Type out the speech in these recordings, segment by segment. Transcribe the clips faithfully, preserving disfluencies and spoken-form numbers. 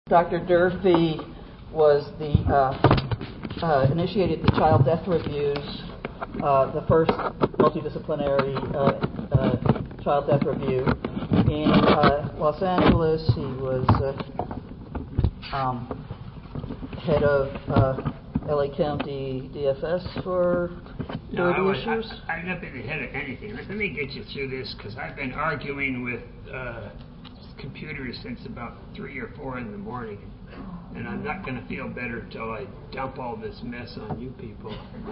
Doctor Durfee was the uh, uh, initiated the child death reviews, uh, the first multidisciplinary uh, uh, child death review in uh, Los Angeles. He was uh, um, head of uh, L A County D F S for no, thirty I was, issues. I, I've not been the head of anything. Let, let me get you through this, because I've been arguing with uh, computers since about three or four in the morning, and I'm not going to feel better till I dump all this mess on you people.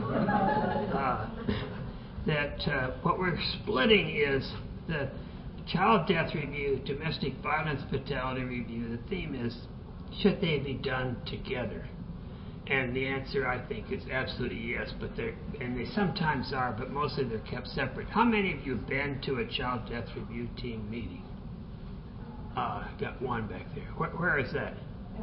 Uh, that uh, what we're splitting is the child death review, domestic violence fatality review. The theme is, should they be done together? And the answer, I think, is absolutely yes, but they're, and they sometimes are, but mostly they're kept separate. How many of you have been to a child death review team meeting? Uh, got one back there. Where, where is that?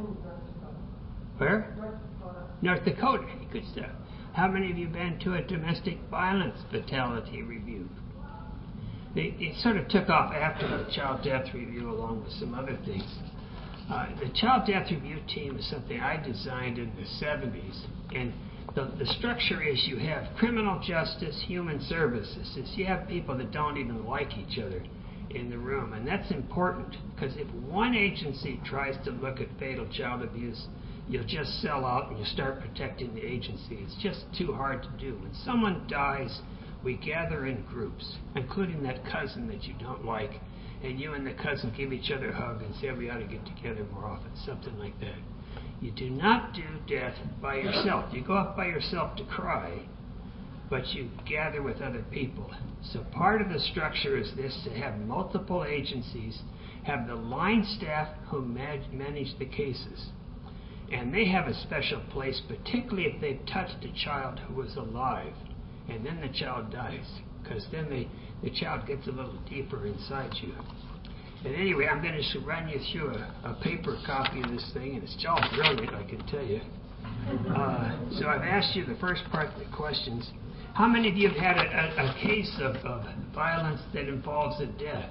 Where? North Dakota. North Dakota. Good stuff. How many of you been to a domestic violence fatality review? They, it sort of took off after the child death review, along with some other things. Uh, the child death review team is something I designed in the seventies, and the, the structure is you have criminal justice, human services. Is you have people that don't even like each other in the room, and that's important, because if one agency tries to look at fatal child abuse, you'll just sell out and you start protecting the agency. It's just too hard to do. When someone dies, we gather in groups, including that cousin that you don't like, and you and the cousin give each other a hug and say we ought to get together more often, something like that. You do not do death by yourself. You go off by yourself to cry, but you gather with other people. So part of the structure is this, to have multiple agencies, have the line staff who manage the cases. And they have a special place, particularly if they've touched a child who was alive, and then the child dies, because then they, the child gets a little deeper inside you. And anyway, I'm going to run you through a, a paper copy of this thing, and it's all brilliant, I can tell you. Uh, so I've asked you the first part of the questions. How many of you have had a, a, a case of, of violence that involves a death?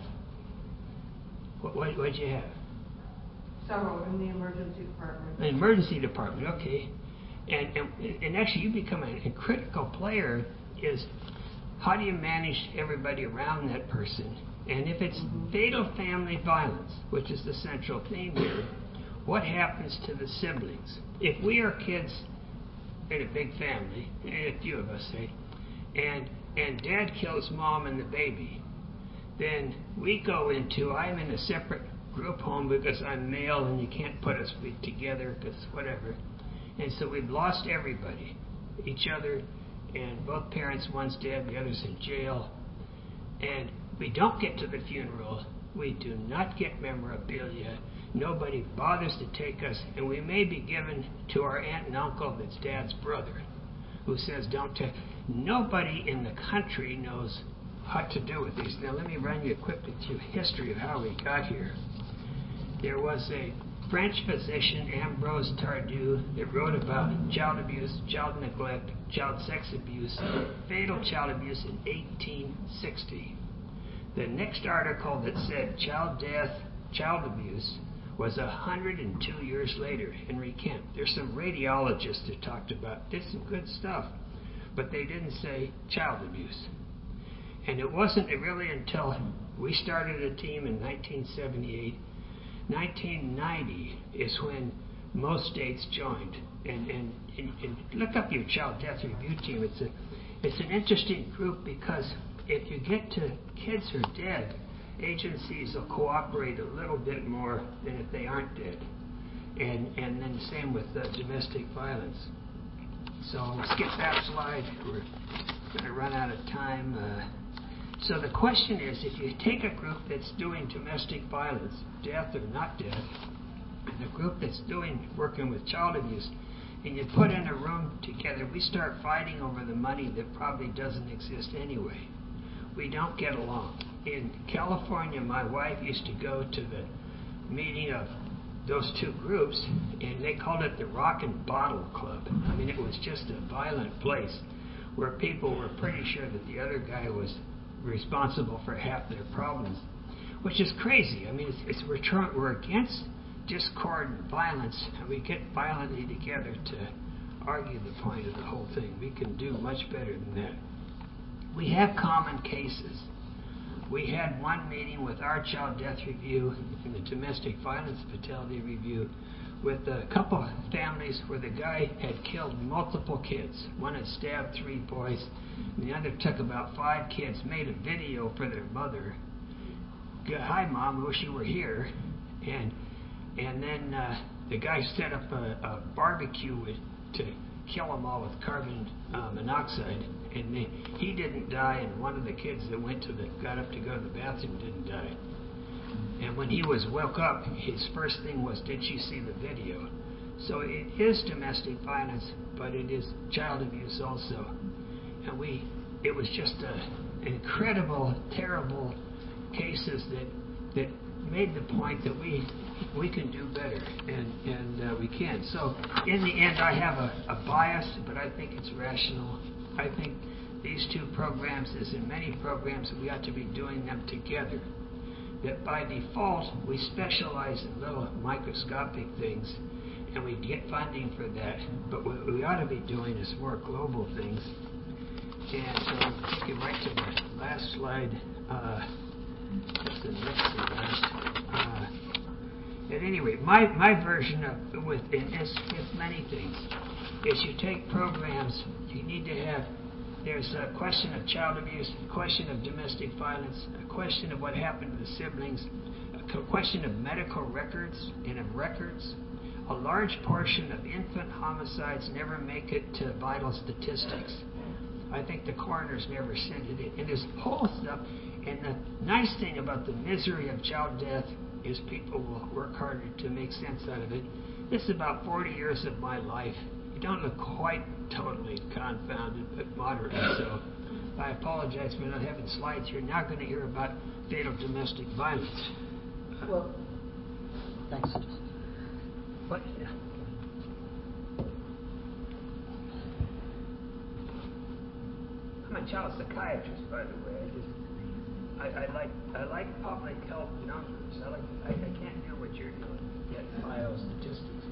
What what what'd you have? Several in the emergency department. The emergency department, okay. And, and and actually, you become a, a critical player. Is how do you manage everybody around that person? And if it's mm-hmm. fatal family violence, which is the central theme here, what happens to the siblings? If we are kids in a big family, and a few of us say, and and dad kills mom and the baby, then we go into, I'm in a separate group home because I'm male and you can't put us together because whatever. And so we've lost everybody, each other, and both parents, one's dead, the other's in jail. And we don't get to the funeral. We do not get memorabilia. Nobody bothers to take us, and we may be given to our aunt and uncle that's dad's brother, who says don't take. Nobody in the country knows what to do with these. Now let me run you quickly through history of how we got here. There was a French physician, Ambrose Tardieu, that wrote about child abuse, child neglect, child sex abuse, fatal child abuse in eighteen sixty. The next article that said child death, child abuse, was one hundred two years later, Henry Kemp. There's some radiologists that talked about, did some good stuff, but they didn't say child abuse. And it wasn't really until we started a team in nineteen seventy-eight, nineteen ninety is when most states joined. And, and, and, and look up your child death review team. It's a, it's an interesting group, because if you get to kids who are dead, agencies will cooperate a little bit more than if they aren't dead. And and then the same with uh, domestic violence. So we'll skip that slide. We're going to run out of time. Uh, so the question is, if you take a group that's doing domestic violence, death or not death, and a group that's doing working with child abuse, and you put in a room together, we start fighting over the money that probably doesn't exist anyway. We don't get along. In California, my wife used to go to the meeting of those two groups, and they called it the Rock and Bottle Club. I mean, it was just a violent place where people were pretty sure that the other guy was responsible for half their problems, which is crazy. I mean, it's, it's we're, trying, we're against discord and violence, and we get violently together to argue the point of the whole thing. We can do much better than that. We have common cases. We had one meeting with our child death review and the domestic violence fatality review with a couple of families where the guy had killed multiple kids. One had stabbed three boys, and the other took about five kids, made a video for their mother. Hi, Mom, wish you were here. And and then uh, the guy set up a, a barbecue with, to kill them all with carbon uh, monoxide. And they, he didn't die, and one of the kids that went to the got up to go to the bathroom didn't die. And when he was woke up, his first thing was, did she see the video? So it is domestic violence, but it is child abuse also. And we, it was just a incredible, terrible cases that that made the point that we we can do better, and and uh, we can. So in the end, I have a, a bias, but I think it's rational. I think these two programs, as in many programs, we ought to be doing them together. That by default, we specialize in little microscopic things, and we get funding for that. But what we ought to be doing is more global things. And so I'll take you right to the last slide. Uh, that's the next to last. Uh, at any rate, my, my version of with and as with many things is you take programs. You need to have. There's a question of child abuse, a question of domestic violence, a question of what happened to the siblings, a question of medical records and of records. A large portion of infant homicides never make it to vital statistics. I think the coroners never send it in. And this whole stuff, and the nice thing about the misery of child death is people will work harder to make sense out of it. This is about forty years of my life. You don't look quite totally confounded, but moderately so. I apologize for not having slides. You're now going to hear about fatal domestic violence. Well, thanks. What? Yeah. I'm a child psychiatrist, by the way. I just, I, I like, I like public health numbers. I like, I, I can't do what you're doing. Get biostatistics.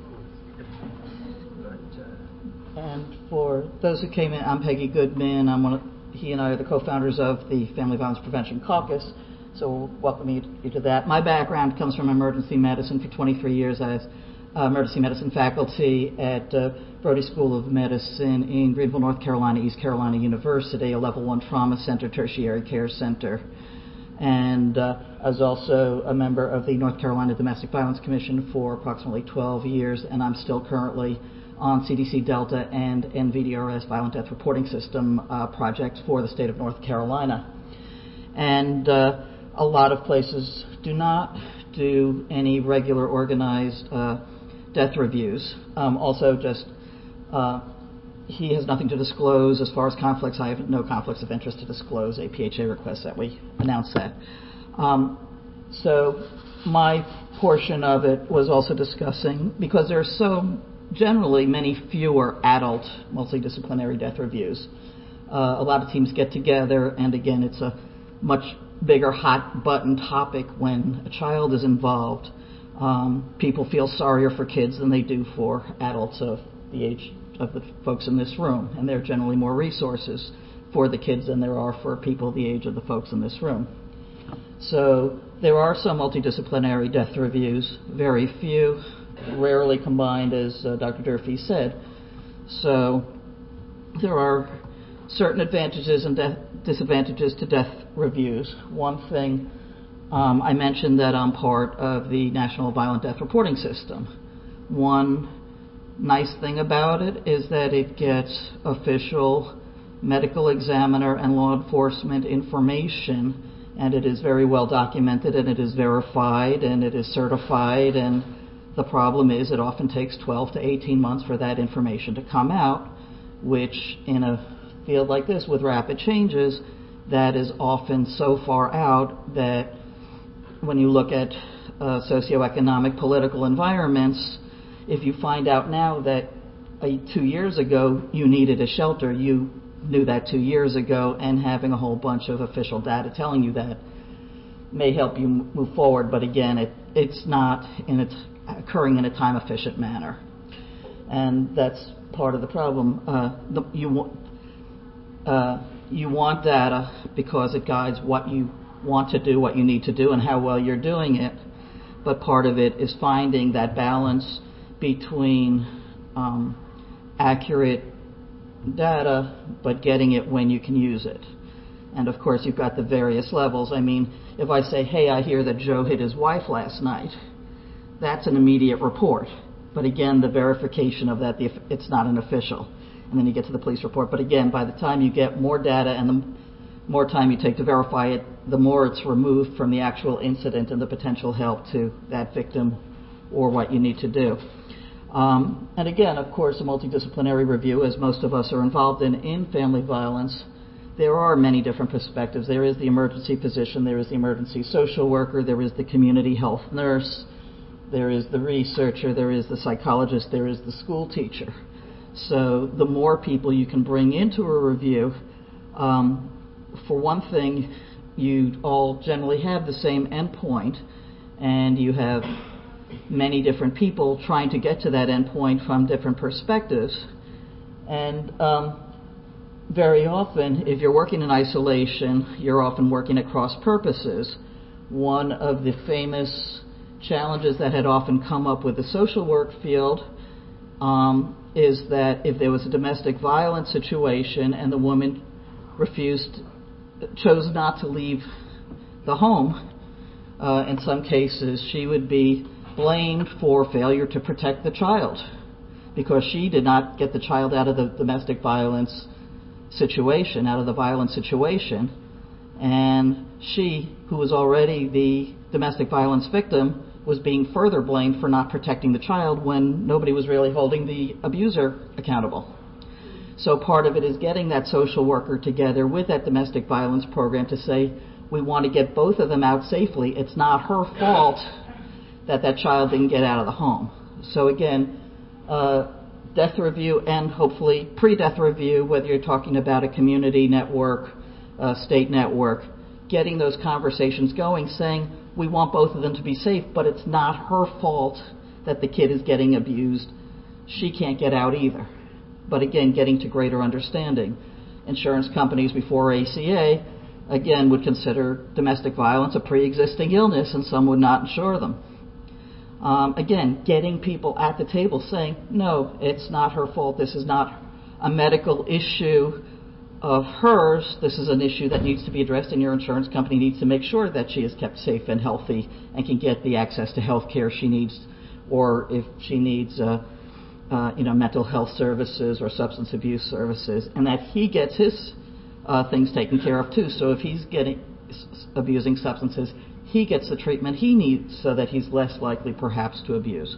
But. Uh, And for those who came in, I'm Peggy Goodman. I'm one of, he and I are the co-founders of the Family Violence Prevention Caucus. So we'll welcome you, you to that. My background comes from emergency medicine. For twenty-three years, I was uh, emergency medicine faculty at uh, Brody School of Medicine in Greenville, North Carolina, East Carolina University, a level one trauma center, tertiary care center. And uh, I was also a member of the North Carolina Domestic Violence Commission for approximately twelve years, and I'm still currently on C D C Delta and N V D R S Violent Death Reporting System uh, projects for the state of North Carolina. And uh, a lot of places do not do any regular organized uh, death reviews. Um, also, just uh, he has nothing to disclose as far as conflicts. I have no conflicts of interest to disclose a P H A request that we announced that. Um, so my portion of it was also discussing, because there are so generally many fewer adult multidisciplinary death reviews. Uh, a lot of teams get together, and again, it's a much bigger hot button topic when a child is involved. Um, people feel sorrier for kids than they do for adults of the age of the folks in this room, and there are generally more resources for the kids than there are for people the age of the folks in this room. So there are some multidisciplinary death reviews, very few, rarely combined, as uh, Doctor Durfee said. So there are certain advantages and de- disadvantages to death reviews. One thing, um, I mentioned that I'm part of the National Violent Death Reporting System. One nice thing about it is that it gets official medical examiner and law enforcement information, and it is very well documented, and it is verified, and it is certified, and the problem is it often takes twelve to eighteen months for that information to come out, which in a field like this with rapid changes, that is often so far out that when you look at uh, socioeconomic political environments, if you find out now that uh, two years ago you needed a shelter, you knew that two years ago, and having a whole bunch of official data telling you that may help you move forward, but again, it, it's not in its occurring in a time-efficient manner. And that's part of the problem. Uh, the, you, want, uh, you want data because it guides what you want to do, what you need to do, and how well you're doing it. But part of it is finding that balance between um, accurate data, but getting it when you can use it. And of course, you've got the various levels. I mean, if I say, hey, I hear that Joe hit his wife last night, that's an immediate report. But again, the verification of that, it's not an official. And then you get to the police report. But again, by the time you get more data and the more time you take to verify it, the more it's removed from the actual incident and the potential help to that victim or what you need to do. Um, and again, of course, a multidisciplinary review, as most of us are involved in, in family violence, there are many different perspectives. There is the emergency physician, there is the emergency social worker, there is the community health nurse, there is the researcher, there is the psychologist, there is the school teacher. So the more people you can bring into a review, um, for one thing, you all generally have the same endpoint, and you have many different people trying to get to that endpoint from different perspectives. And um, very often, if you're working in isolation, you're often working at cross purposes. One of the famous challenges that had often come up with the social work field um, is that if there was a domestic violence situation and the woman refused, chose not to leave the home, uh, in some cases she would be blamed for failure to protect the child because she did not get the child out of the domestic violence situation, out of the violent situation, and she, who was already the domestic violence victim, was being further blamed for not protecting the child when nobody was really holding the abuser accountable. So part of it is getting that social worker together with that domestic violence program to say, we want to get both of them out safely. It's not her fault that that child didn't get out of the home. So again, uh, death review and hopefully pre-death review, whether you're talking about a community network, a state network, getting those conversations going, saying we want both of them to be safe, but it's not her fault that the kid is getting abused. She can't get out either. But again, getting to greater understanding. Insurance companies before A C A, again, would consider domestic violence a pre-existing illness, and some would not insure them. Um, again, getting people at the table saying, no, it's not her fault. This is not a medical issue of hers. This is an issue that needs to be addressed, and your insurance company needs to make sure that she is kept safe and healthy and can get the access to health care she needs, or if she needs uh, uh, you know, mental health services or substance abuse services, and that he gets his uh, things taken care of too. So if he's getting abusing substances, he gets the treatment he needs so that he's less likely perhaps to abuse.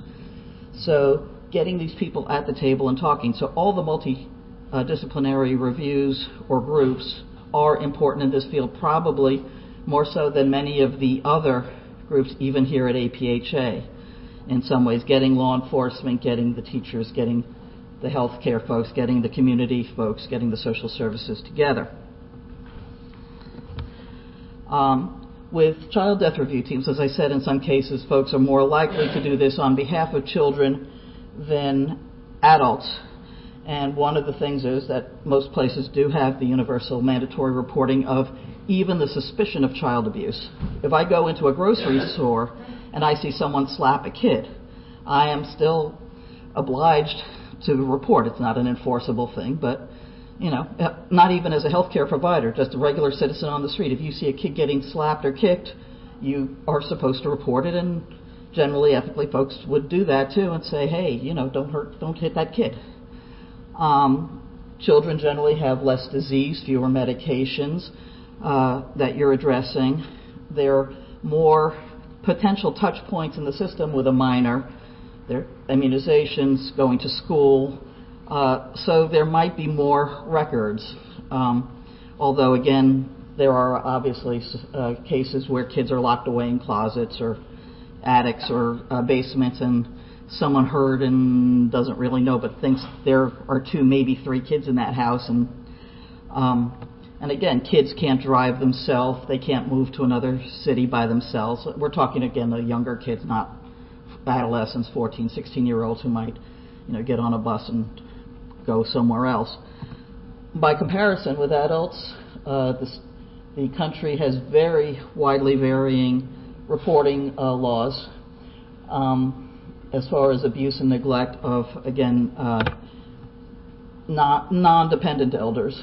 So getting these people at the table and talking. So all the multidisciplinary reviews or groups are important in this field, probably more so than many of the other groups, even here at A P H A. In some ways, getting law enforcement, getting the teachers, getting the healthcare folks, getting the community folks, getting the social services together. Um, With child death review teams, as I said, in some cases, folks are more likely to do this on behalf of children than adults. And one of the things is that most places do have the universal mandatory reporting of even the suspicion of child abuse. If I go into a grocery store and I see someone slap a kid, I am still obliged to report. It's not an enforceable thing, but you know, not even as a healthcare provider, just a regular citizen on the street. If you see a kid getting slapped or kicked, you are supposed to report it, and generally, ethically, folks would do that too and say, hey, you know, don't hurt, don't hit that kid. Um, children generally have less disease, fewer medications uh, that you're addressing. There are more potential touch points in the system with a minor. Their immunizations, going to school. Uh, so there might be more records, um, although, again, there are obviously uh, cases where kids are locked away in closets or attics or uh, basements, and someone heard and doesn't really know but thinks there are two, maybe three kids in that house. And um, And again, kids can't drive themselves. They can't move to another city by themselves. We're talking, again, the younger kids, not adolescents, fourteen, sixteen-year-olds who might, you know, get on a bus and go somewhere else. By comparison with adults, uh, this, the country has very widely varying reporting uh, laws um, as far as abuse and neglect of, again, uh, not non-dependent elders.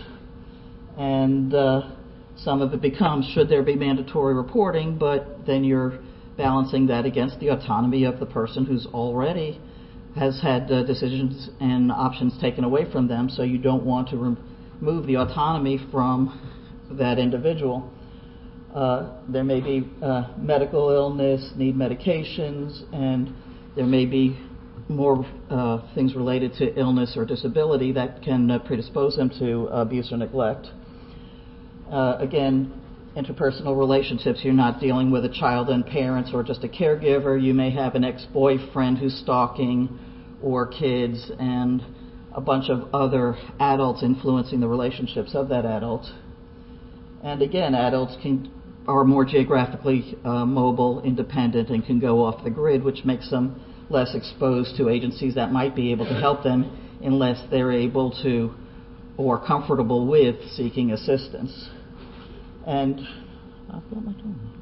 And uh, some of it becomes, should there be mandatory reporting, but then you're balancing that against the autonomy of the person who's already has had uh, decisions and options taken away from them, so you don't want to remove the autonomy from that individual. Uh, there may be uh, medical illness, need medications, and there may be more uh, things related to illness or disability that can uh, predispose them to abuse or neglect. Uh, again, interpersonal relationships, you're not dealing with a child and parents or just a caregiver. You may have an ex-boyfriend who's stalking, or kids, and a bunch of other adults influencing the relationships of that adult. And again, adults can are more geographically uh, mobile, independent, and can go off the grid, which makes them less exposed to agencies that might be able to help them unless they're able to or comfortable with seeking assistance. And I've got my time.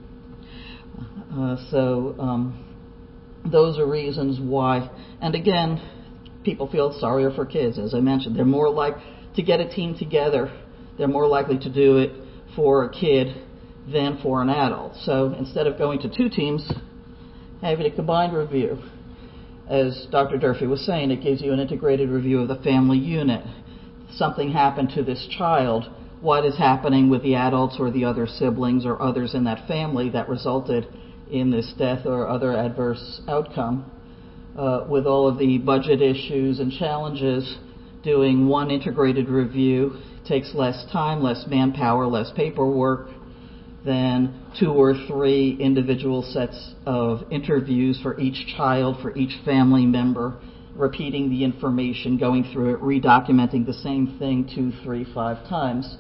Uh, so um, those are reasons why. And again, people feel sorrier for kids. As I mentioned, they're more like to get a team together. They're more likely to do it for a kid than for an adult. So instead of going to two teams, having a combined review. As Doctor Durfee was saying, it gives you an integrated review of the family unit. Something happened to this child. What is happening with the adults or the other siblings or others in that family that resulted in this death or other adverse outcome? Uh, with all of the budget issues and challenges, doing one integrated review takes less time, less manpower, less paperwork than two or three individual sets of interviews for each child, for each family member, repeating the information, going through it, redocumenting the same thing two, three, five times.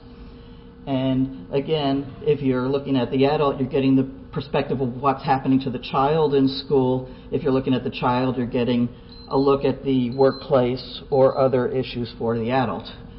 And again, if you're looking at the adult, you're getting the perspective of what's happening to the child in school. If you're looking at the child, you're getting a look at the workplace or other issues for the adult.